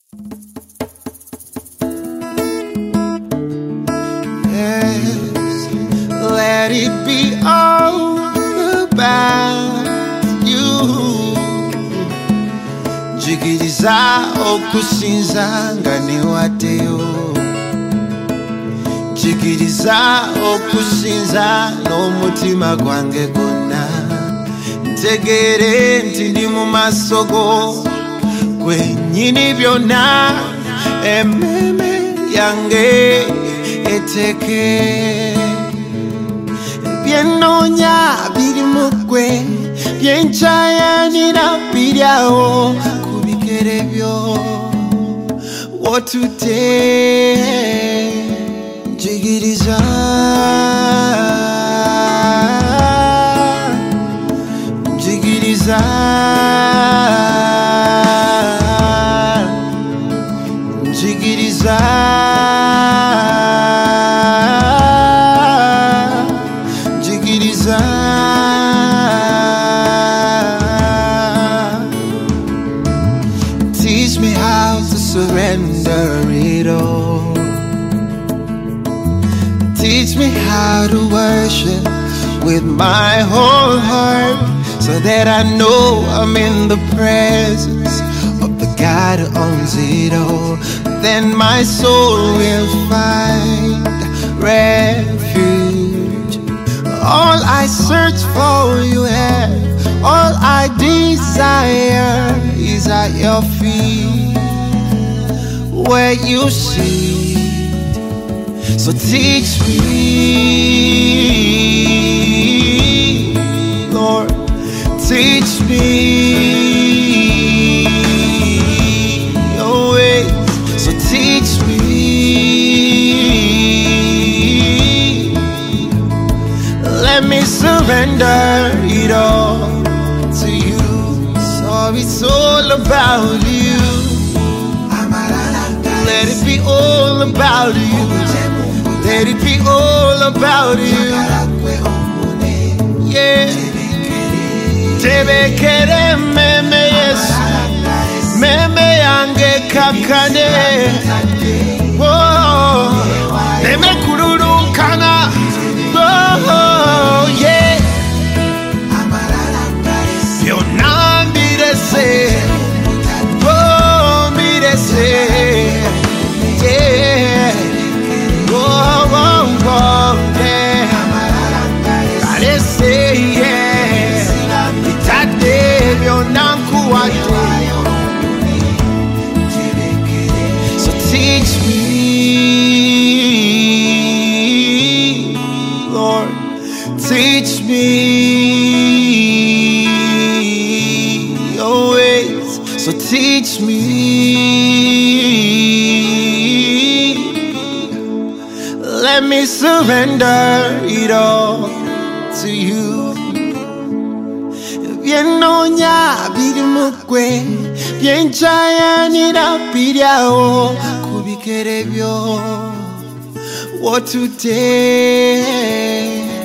Yes, let it be all about you. Jigiriza okusinza nga ne wateo. Jigiriza okusinza n'omutima gwange gwonna. Ntegere nti ndi mu maaso go gwennyini byonna. Emmeme yange eteke byennoonya biri mu ggwe, byenkyayanira biri awo ku bigere byo. Wotudde njigiriza, njigiriza, njigiriza, njigiriza. Teach me how to surrender it all. Teach me how to worship with my whole heart, so that I know I'm in the presence of the God who owns it all. Then my soul will find refuge. All I search for you have, all I desire is at your feet, where you sit. So teach me, Lord, teach me your ways. So teach me, let me surrender it all to you. So it's all about you. Let it be all about you. Let it be all about you. Yeah. Tebekere meme Yesu, meme yange kakane. Oh, meme kururukana. Oh, yeah. Byonna mbirese. Oh, mbirese. Yeah. Oh, oh, oh, yeah. I say, yeah. Itade byonna nkuwadde. So teach me, Lord, teach me your ways. So teach me, let me surrender it all to you. Byennoonya biri mu ggwe, byenkyayanira biri awo ku bigere byo. Wotudde